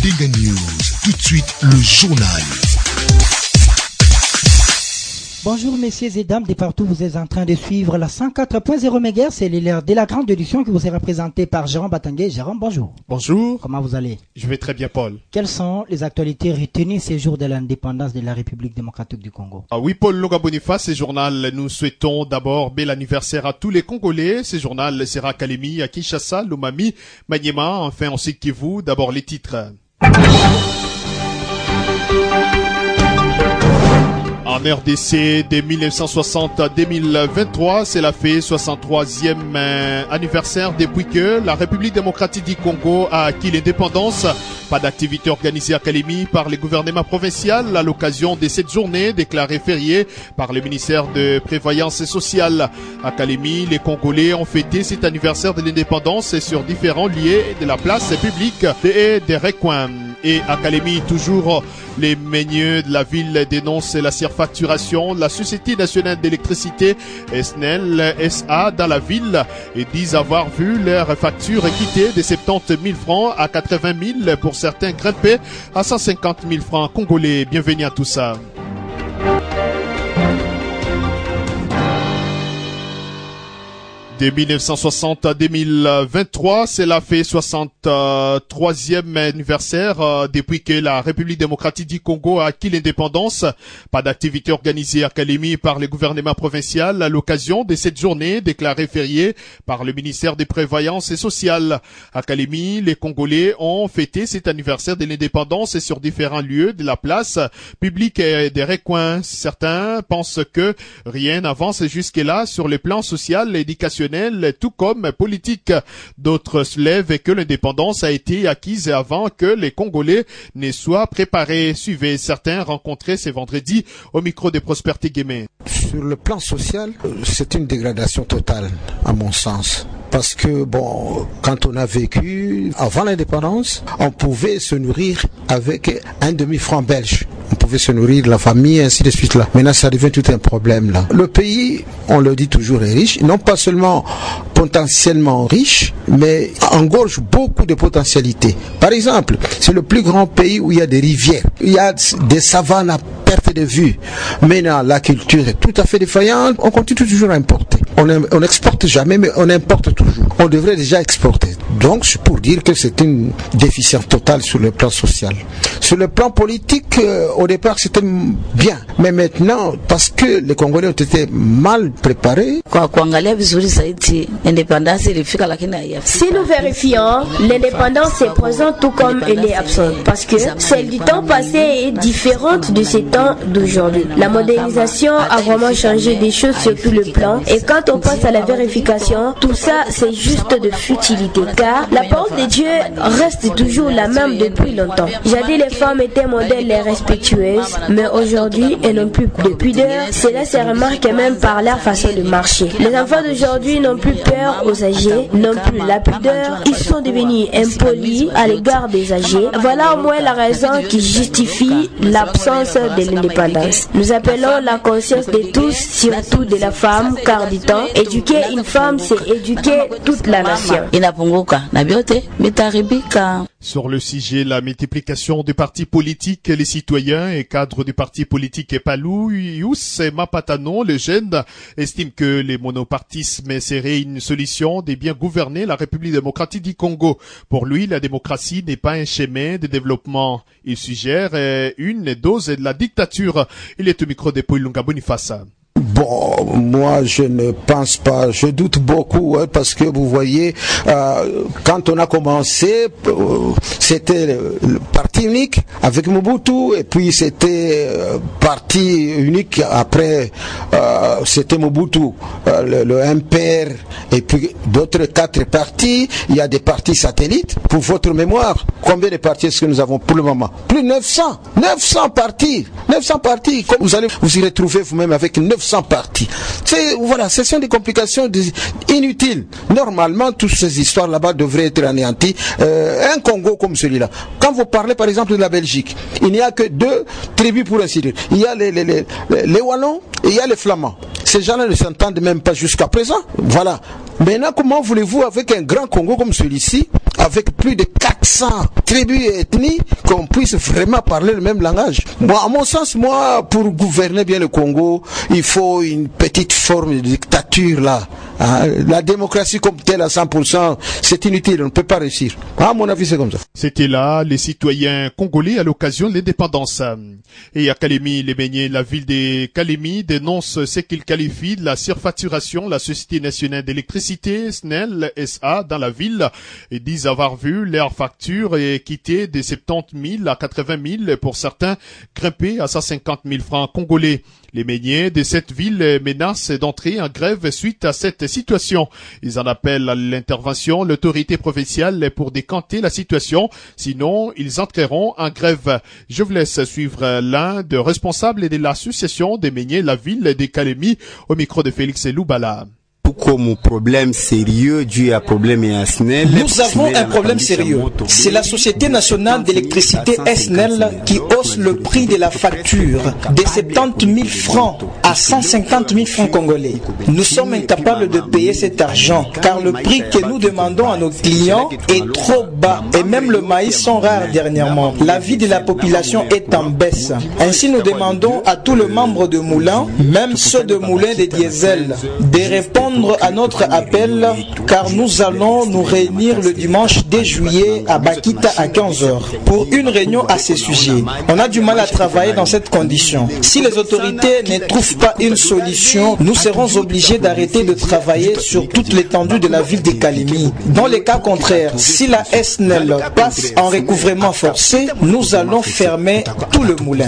Mandinga News. Tout de suite, le journal. Bonjour messieurs et dames de partout, vous êtes en train de suivre la 104.0 MHz, c'est l'heure de la grande édition qui vous est représentée par Jérôme Batangué. Jérôme, bonjour. Bonjour. Comment vous allez? Je vais très bien, Paul. Quelles sont les actualités retenues ces jours de l'indépendance de la République démocratique du Congo? Ah oui, Paul Longa Boniface, ce journal, nous souhaitons d'abord bel anniversaire à tous les Congolais. Ce journal sera à Kalemi, à Kinshasa, Lomami, Maniema, enfin en Sud Kivu. D'abord les titres. En RDC, de 1960 à 2023, c'est la fête 63e anniversaire depuis que la République démocratique du Congo a acquis l'indépendance. Pas d'activité organisée à Kalemi par le gouvernement provincial à l'occasion de cette journée déclarée fériée par le ministère de Prévoyance sociale. À Kalemi, les Congolais ont fêté cet anniversaire de l'indépendance sur différents lieux de la place publique et des recoins. Et à Kalemi, toujours les meuniers de la ville dénoncent la surfacturation de la Société nationale d'électricité SNEL SA dans la ville et disent avoir vu leur facture quitter de 70 000 francs à 80 000 pour certains grimpés à 150 000 francs congolais. Bienvenue à tout ça. De 1960 à 2023, c'est la fête 63e anniversaire depuis que la République démocratique du Congo a acquis l'indépendance. Pas d'activité organisée à Kalemi par le gouvernement provincial à l'occasion de cette journée déclarée fériée par le ministère des Prévoyance sociale. À Kalemi, les Congolais ont fêté cet anniversaire de l'indépendance sur différents lieux de la place publique et des recoins. Certains pensent que rien n'avance jusque-là sur le plan social et éducationnel, tout comme politique. D'autres soulèvent que l'indépendance a été acquise avant que les Congolais ne soient préparés. Suivez certains rencontrés ce vendredi au micro de Prospérité Guémé. Sur le plan social, c'est une dégradation totale, à mon sens. Parce que, quand on a vécu avant l'indépendance, on pouvait se nourrir avec un demi-franc belge. On pouvait se nourrir la famille, ainsi de suite là. Maintenant, ça devient tout un problème là. Le pays, on le dit toujours, est riche. Non pas seulement potentiellement riche, mais engorge beaucoup de potentialités. Par exemple, c'est le plus grand pays où il y a des rivières. Il y a des savanes à perte de vue. Maintenant, la culture est tout à fait défaillante. On continue toujours à importer. On n'exporte jamais, mais on importe toujours. On devrait déjà exporter. Donc, c'est pour dire que c'est une déficience totale sur le plan social. Sur le plan politique, au départ, c'était bien. Mais maintenant, parce que les Congolais ont été mal préparés. Si nous vérifions, l'indépendance est présente tout comme elle est absente. Parce que celle du temps passé est différente de ce temps d'aujourd'hui. La modernisation a vraiment changé des choses sur tout le plan. Et quand on passe à la vérification, tout ça, c'est juste de futilité. Car la parole de Dieu reste toujours la même depuis longtemps. Jadis, les femmes étaient modèles et respectueuses, mais aujourd'hui, elles n'ont plus de pudeur. Cela se remarque même par leur façon de marcher. Les enfants d'aujourd'hui n'ont plus peur aux âgés, n'ont plus la pudeur. Ils sont devenus impolis à l'égard des âgés. Voilà au moins la raison qui justifie l'absence de l'indépendance. Nous appelons la conscience de tous, surtout de la femme, car dit-on, éduquer une femme, c'est éduquer toute la nation. Sur le sujet, la multiplication des partis politiques, les citoyens et cadres des partis politiques et Palou, Yous et Mapatano, le jeune, estiment que les monopartismes serait une solution de bien gouverner la République démocratique du Congo. Pour lui, la démocratie n'est pas un chemin de développement. Il suggère une dose de la dictature. Il est au micro de Paul Longa Boniface. Moi je ne pense pas, je doute beaucoup parce que vous voyez, quand on a commencé, c'était le parti unique avec Mobutu et puis c'était parti unique après, c'était Mobutu, le MPR et puis d'autres 4 partis. Il y a des partis satellites. Pour votre mémoire, combien de partis est-ce que nous avons pour le moment? Plus de 900 partis. Comme vous allez vous y retrouver vous-même avec 900 partis. Voilà, ce sont des complications inutiles. Normalement, toutes ces histoires là-bas devraient être anéanties. Un Congo comme celui-là. Quand vous parlez par exemple de la Belgique, il n'y a que 2 tribus pour ainsi dire. Il y a les Wallons et il y a les Flamands. Ces gens-là ne s'entendent même pas jusqu'à présent. Voilà. Maintenant, comment voulez-vous avec un grand Congo comme celui-ci avec plus de 400 tribus et ethnies, qu'on puisse vraiment parler le même langage. Moi, à mon sens, pour gouverner bien le Congo, il faut une petite forme de dictature là. La démocratie comme telle à 100%, c'est inutile, on ne peut pas réussir. À mon avis, c'est comme ça. C'était là les citoyens congolais à l'occasion de l'indépendance. Et à Kalemi, les beignets, la ville de Kalemi dénonce ce qu'ils qualifient de la surfacturation, la Société nationale d'électricité, SNEL SA, dans la ville, et disent avoir vu leur facture et quitter de 70 000 à 80 000 pour certains, grimper à 150 000 francs congolais. Les meuniers de cette ville menacent d'entrer en grève suite à cette situation. Ils en appellent à l'intervention de l'autorité provinciale pour décanter la situation. Sinon, ils entreront en grève. Je vous laisse suivre l'un des responsables de l'association des meuniers de la ville de Kalemi au micro de Félix Loubala. Comme problème sérieux dû à problème et à SNEL. Nous avons un problème sérieux. C'est la Société nationale d'électricité SNEL qui hausse le prix de la facture de 70 000 francs à 150 000 francs congolais. Nous sommes incapables de payer cet argent car le prix que nous demandons à nos clients est trop bas et même le maïs sont rares dernièrement. La vie de la population est en baisse. Ainsi, nous demandons à tous les membres de moulins, même ceux de moulins de diesel, de répondre à notre appel car nous allons nous réunir le dimanche 2 juillet à Bakita à 15h pour une réunion à ce sujet. On a du mal à travailler dans cette condition. Si les autorités ne trouvent pas une solution, nous serons obligés d'arrêter de travailler sur toute l'étendue de la ville de Kalemi. Dans les cas contraires, si la SNEL passe en recouvrement forcé, nous allons fermer tout le moulin.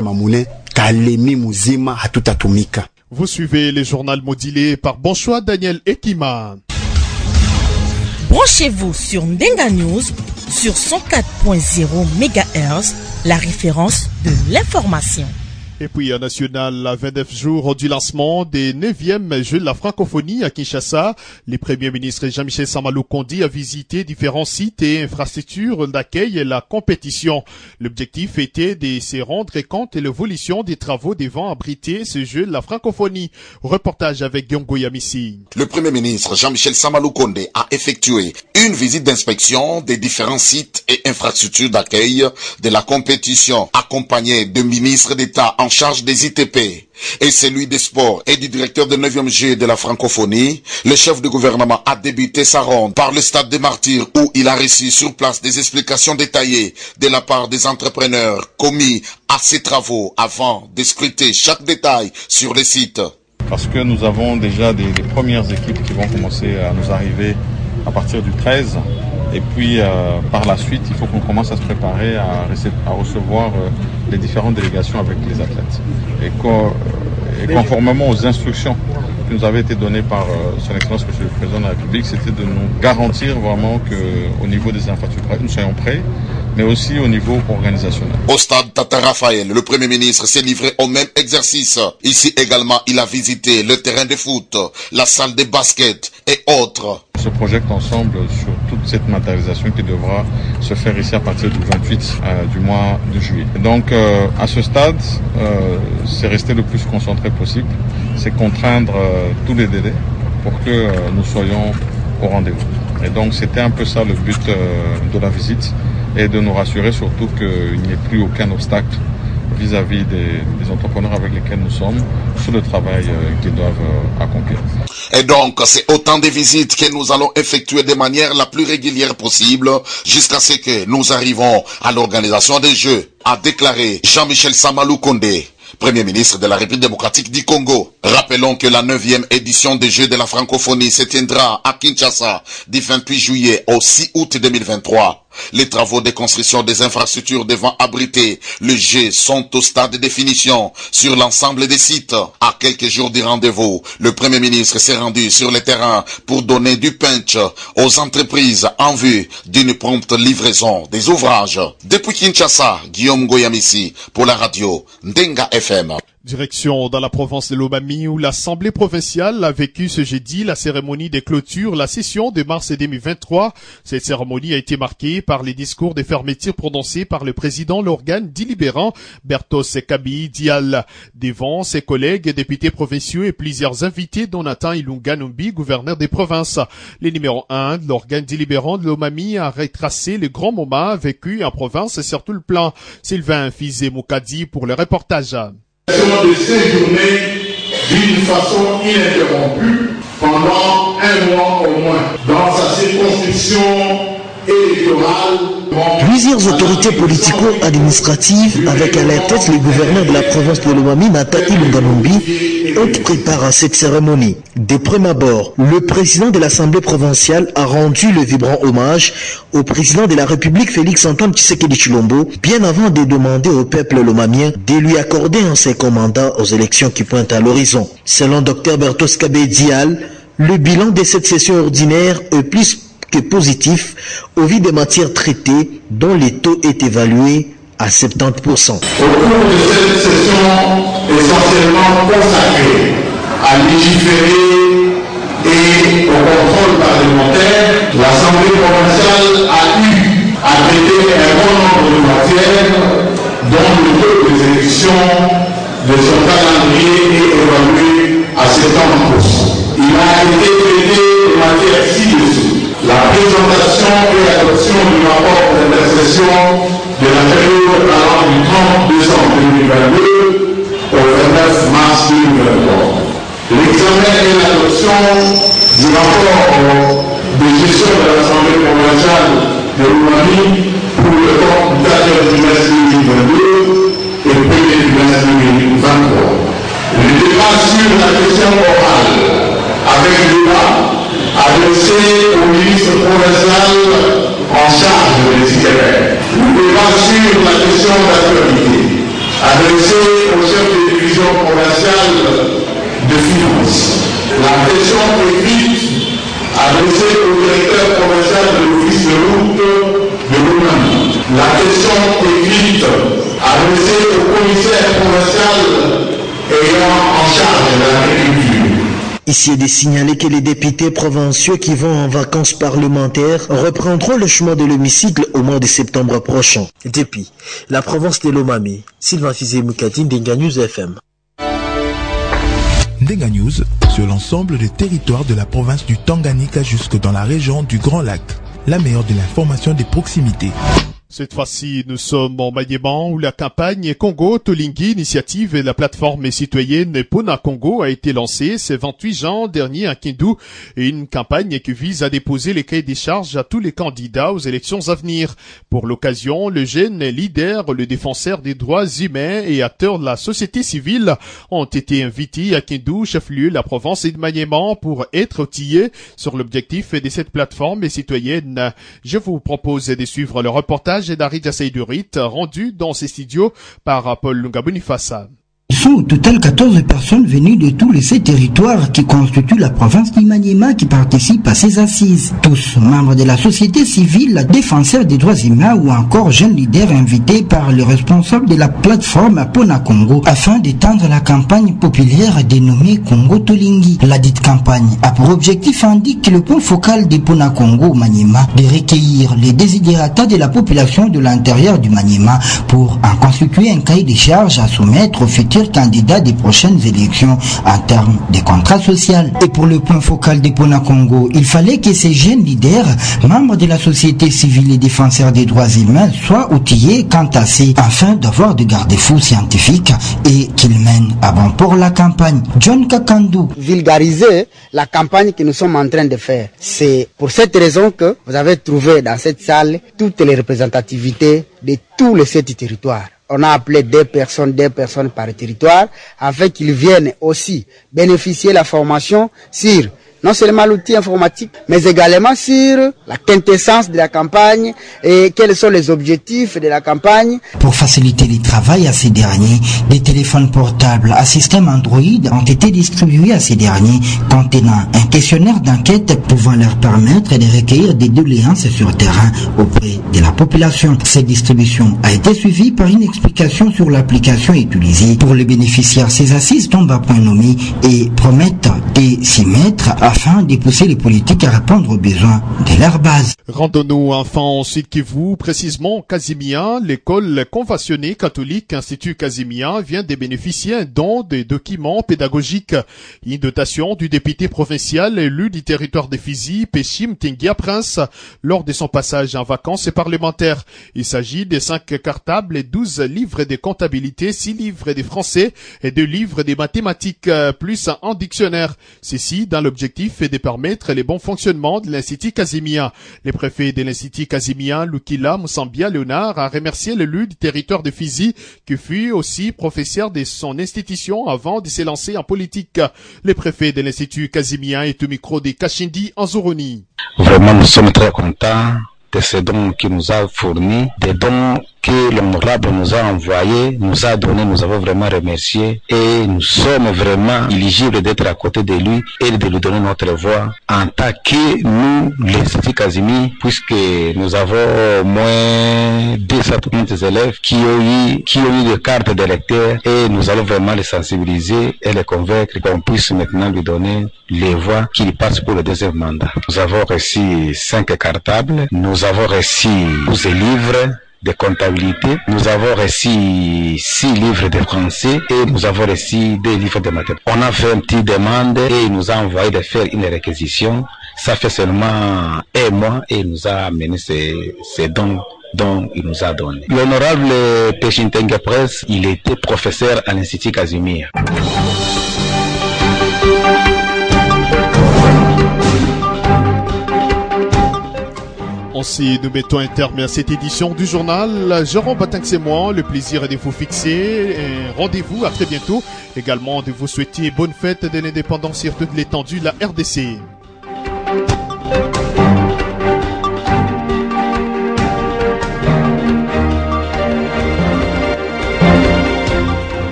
Vous suivez les journaux modulés par Bon Choix Daniel Ekima. Branchez-vous sur Ndenga News sur 104.0 MHz, la référence de l'information. Et puis à National, à 29 jours du lancement des 9e Jeux de la francophonie à Kinshasa, les premiers ministres Jean-Michel Sama Lukonde a visité différents sites et infrastructures d'accueil et la compétition. L'objectif était de se rendre compte de l'évolution des travaux devant abriter ce jeu de la francophonie. Reportage avec Gyongo Yamissi. Le premier ministre Jean-Michel Sama Lukonde a effectué une visite d'inspection des différents sites et infrastructures d'accueil de la compétition, accompagné de ministres d'État en charge des ITP et celui des sports et du directeur de 9e Jeu de la francophonie. Le chef de gouvernement a débuté sa ronde par le stade des Martyrs où il a reçu sur place des explications détaillées de la part des entrepreneurs commis à ces travaux avant de scruter chaque détail sur les sites. Parce que nous avons déjà des premières équipes qui vont commencer à nous arriver à partir du 13. Et puis, par la suite, il faut qu'on commence à se préparer à recevoir les différentes délégations avec les athlètes. Et conformément aux instructions qui nous avaient été données par son Excellence Monsieur le Président de la République, c'était de nous garantir vraiment qu'au niveau des infrastructures, nous soyons prêts, mais aussi au niveau organisationnel. Au stade Tata Raphaël, le Premier ministre s'est livré au même exercice. Ici également, il a visité le terrain de foot, la salle de basket et autres. On se projette ensemble sur toute cette matérialisation qui devra se faire ici à partir du 28 du mois de juillet. Et donc, à ce stade, c'est rester le plus concentré possible. C'est contraindre tous les délais pour que nous soyons au rendez-vous. Et donc, c'était un peu ça le but de la visite et de nous rassurer surtout qu'il n'y ait plus aucun obstacle vis-à-vis des entrepreneurs avec lesquels nous sommes sur le travail qu'ils doivent accomplir. Et donc, c'est autant de visites que nous allons effectuer de manière la plus régulière possible jusqu'à ce que nous arrivons à l'organisation des Jeux, a déclaré Jean-Michel Sama Lukonde, Premier ministre de la République démocratique du Congo. Rappelons que la 9e édition des Jeux de la francophonie se tiendra à Kinshasa du 28 juillet au 6 août 2023. Les travaux de construction des infrastructures devant abriter le jeu sont au stade de définition sur l'ensemble des sites. À quelques jours du rendez-vous, le Premier ministre s'est rendu sur le terrain pour donner du punch aux entreprises en vue d'une prompte livraison des ouvrages. Depuis Kinshasa, Guillaume Goyamissi pour la radio Ndenga FM. Direction dans la province de Lomami où l'Assemblée provinciale a vécu ce jeudi la cérémonie de clôture, la session de mars 2023. Cette cérémonie a été marquée par les discours de fermeture prononcés par le président l'organe délibérant Bertos Kabi Dial. Devant ses collègues députés provinciaux et plusieurs invités dont Nathan Ilunga Numbi, gouverneur des provinces. Le numéro 1 de l'organe délibérant de Lomami a retracé le grand moment vécu en province sur tout le plan. Sylvain Fizé Moukadi pour le reportage. De séjourner d'une façon ininterrompue pendant un mois au moins dans sa circonscription électorale. Plusieurs autorités politico-administratives, avec à leur tête le gouverneur de la province de Lomami, Nathan Ilunga Numbi, ont pris part à cette cérémonie. De prime abord, le président de l'Assemblée provinciale a rendu le vibrant hommage au président de la République, Félix-Antoine Tshisekedi Tshilombo, bien avant de demander au peuple lomamien de lui accorder un second mandat aux élections qui pointent à l'horizon. Selon Dr Bertos Kabe Dial, le bilan de cette session ordinaire est plus que positif au vu des matières traitées dont les taux est évalué à 70%. Au cours de cette session essentiellement consacrée à légiférer et au contrôle parlementaire, l'Assemblée provinciale a eu à traiter un bon nombre de matières dont le taux d'exécution de son calendrier est évalué à 70%. Il a été traité de matières ci-dessous. La présentation et l'adoption du rapport d'intercession de la période allant du 30 décembre 2022 au 29 mars 2023. L'examen et l'adoption du rapport de gestion de l'Assemblée provinciale de Lomami pour le temps du 14 trimestre 2022 et le premier trimestre 2023. Le débat sur la question orale avec le débat adressé au ministre provincial en charge des ITR. Le débat sur la question d'actualité adressé au chef de division provinciale de finances. La question écrite adressée au directeur provincial de l'office de route de Lomami. La question écrite adressée au commissaire provincial ayant en charge de l'agriculture. Ici est de signaler que les députés provinciaux qui vont en vacances parlementaires reprendront le chemin de l'hémicycle au mois de septembre prochain. Depuis la province de Lomami, Sylvain Fizé Moukadi, Ndenga News FM. Ndenga News sur l'ensemble des territoires de la province du Tanganyika jusque dans la région du Grand Lac. La meilleure de l'information de proximité. Cette fois-ci, nous sommes en Maniema où la campagne Congo Tolingi, initiative et la plateforme citoyenne Pona Congo a été lancée ce 28 juin dernier à Kindu, une campagne qui vise à déposer les cahiers des charges à tous les candidats aux élections à venir. Pour l'occasion, le jeune leader, le défenseur des droits humains et acteurs de la société civile ont été invités à Kindu, chef-lieu de la province de Maniema, pour être outillés sur l'objectif de cette plateforme citoyenne. Je vous propose de suivre le reportage d'Aridja Seydurit, rendu dans ses studios par Paul Lunga Boniface. Ils sont au total 14 personnes venues de tous les 7 territoires qui constituent la province d'Imaniema qui participent à ces assises. Tous membres de la société civile, défenseurs des droits humains ou encore jeunes leaders invités par le responsable de la plateforme Pona Congo afin d'étendre la campagne populaire dénommée Congo Tolingi. La dite campagne a pour objectif, indique le point focal de Pona Congo Maniema, de recueillir les désidératas de la population de l'intérieur du Maniema pour en constituer un cahier des charges à soumettre au futur candidat des prochaines élections en termes de contrat social. Et pour le point focal de Pona Congo, il fallait que ces jeunes leaders, membres de la société civile et défenseurs des droits humains, soient outillés quant à ces afin d'avoir de garde-fous scientifiques et qu'ils mènent à bon port la campagne. John Kakandu. Vulgariser la campagne que nous sommes en train de faire. C'est pour cette raison que vous avez trouvé dans cette salle toutes les représentativités de tous les 7 territoires. On a appelé 2 personnes par territoire, afin qu'ils viennent aussi bénéficier de la formation sur non seulement l'outil informatique, mais également sur la quintessence de la campagne et quels sont les objectifs de la campagne. Pour faciliter le travail à ces derniers, des téléphones portables à système Android ont été distribués à ces derniers contenant un questionnaire d'enquête pouvant leur permettre de recueillir des doléances sur terrain auprès de la population. Cette distribution a été suivie par une explication sur l'application utilisée. Pour les bénéficiaires, ces assises tombent à point nommé et promettent de s'y mettre afin de pousser les politiques à répondre aux besoins de leur base. Rendons-nous enfin en Sud Kivu, précisément Casimia. L'école conventionnée catholique Institut Casimia vient de bénéficier d'un don de documents pédagogiques. Une dotation du député provincial élu du territoire de Fizi, Péchim Tengia Prince, lors de son passage en vacances parlementaires. Il s'agit de 5 cartables et 12 livres de comptabilité, 6 livres de français et 2 livres de mathématiques, plus un dictionnaire. Ceci dans l'objectif de permettre le bon fonctionnement de l'Institut Casimia. Le préfet de l'Institut Casimia, Lukila Moussambia Léonard, a remercié l'élu du territoire de Fizi, qui fut aussi professeur de son institution avant de se lancer en politique. Le préfet de l'Institut Casimia est au micro de Kachindi en Zoroni. Vraiment, nous sommes très contents de ces dons qu'il nous a fournis, des dons que l'honorable nous a envoyés, nous a donné, nous avons vraiment remercié et nous sommes vraiment éligibles d'être à côté de lui et de lui donner notre voix en tant que nous, l'Institut Casimir, puisque nous avons au moins 230 élèves qui ont eu des cartes d'électeurs et nous allons vraiment les sensibiliser et les convaincre qu'on puisse maintenant lui donner les voix qu'il passe pour le deuxième mandat. Nous avons reçu 5 cartables, nous avons reçu 12 livres de comptabilité, nous avons reçu 6 livres de français et nous avons reçu 2 livres de mathématiques. On a fait une petite demande et il nous a envoyé de faire une réquisition. Ça fait seulement un mois et il nous a amené ces dons dont il nous a donné. L'honorable Péchintengue Presse, il était professeur à l'Institut Casimir. Ainsi, nous mettons un terme à cette édition du journal. Jérôme Batinck, c'est moi. Le plaisir est de vous fixer. Rendez-vous à très bientôt. Également de vous souhaiter bonne fête de l'indépendance sur toute l'étendue de la RDC.